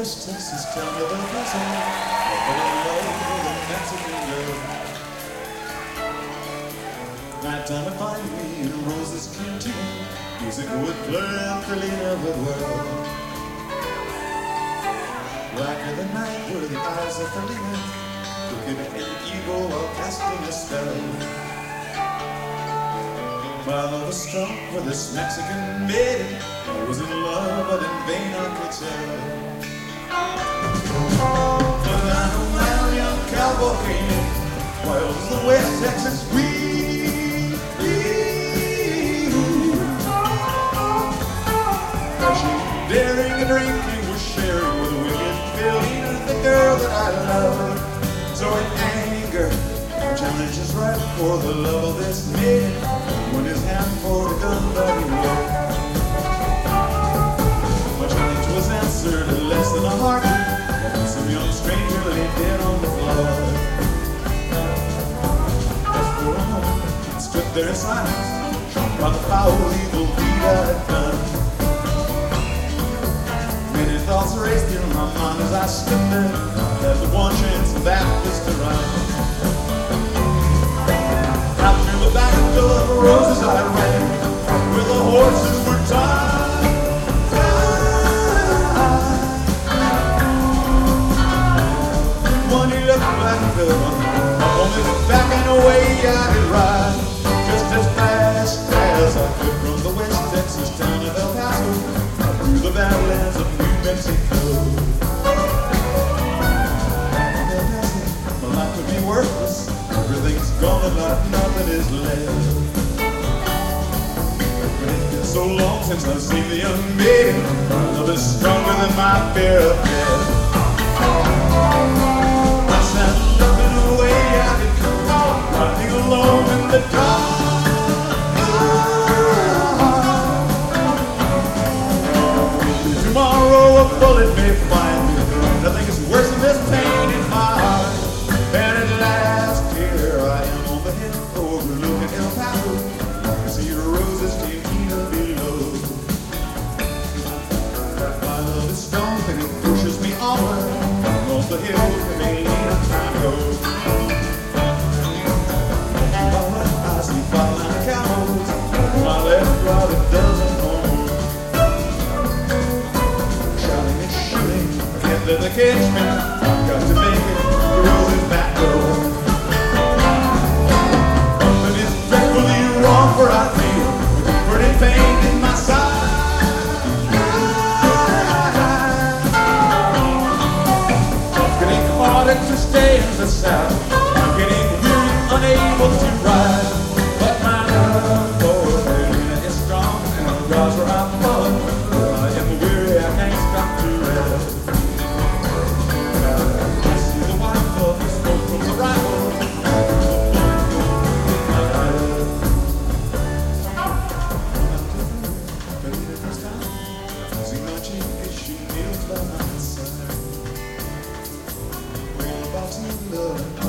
West Texas town of El Paso. I fell in love with a Mexican girl. Nighttime would find me in Rose's canteen. Music would play and Felina would whirl. Blacker than night were the eyes of Felina, looking at an eagle while casting a spell. My love was struck for this Mexican maiden. I was in love, but in vain I could tell. But I know my young cowboy came, wild as the West Texas breeze. Crashing, daring, and drinking was sharing with a wicked Felina, the girl that I loved. So in anger, the challenge is right for the love of this maiden. When his hand for the gun that he wore. My challenge was answered in less than a heartbeat. When some young stranger lay dead on the floor. Just for a moment, I stood there in silence, shocked by the foul, evil deed I had done. Many thoughts raced through my mind as I stood there. There's the one chance, and that was to run. Back to the Roses I ran, where the horses were tied. One he looked like a villain, on his back and away I could ride, just as fast as I could from the West Texas town of El Paso through the badlands of New Mexico. My life could be worthless. Everything's gone and nothing is left. But it's been so long since I've seen the young maiden. My love is stronger than my fear of death. I sat looking away, I could come riding alone in the dark. Tomorrow a bullet may find me. Nothing is worse than this pain in my heart. And at last, here I am on the hill overlooking El Paso. I see Rose's cantina below. My love is strong and it pushes me onward. On the hill, the main time goes. I see 5 line of cows. My left, right, a dozen more. Shouting and shooting, I can't let the catch me. I've got to make it to Rose's back door. But it's dreadfully wrong, for I feel a burning pain in my side. I'm getting harder to stay in the South. I'm getting weary, unable to ride. But my love for Felina is strong, and the gods where I'm falling. I am weary, I can't stop to rest. I see the white glove, the smoke from the rifle. See my cheek as she kneels by my side. We're all about to love.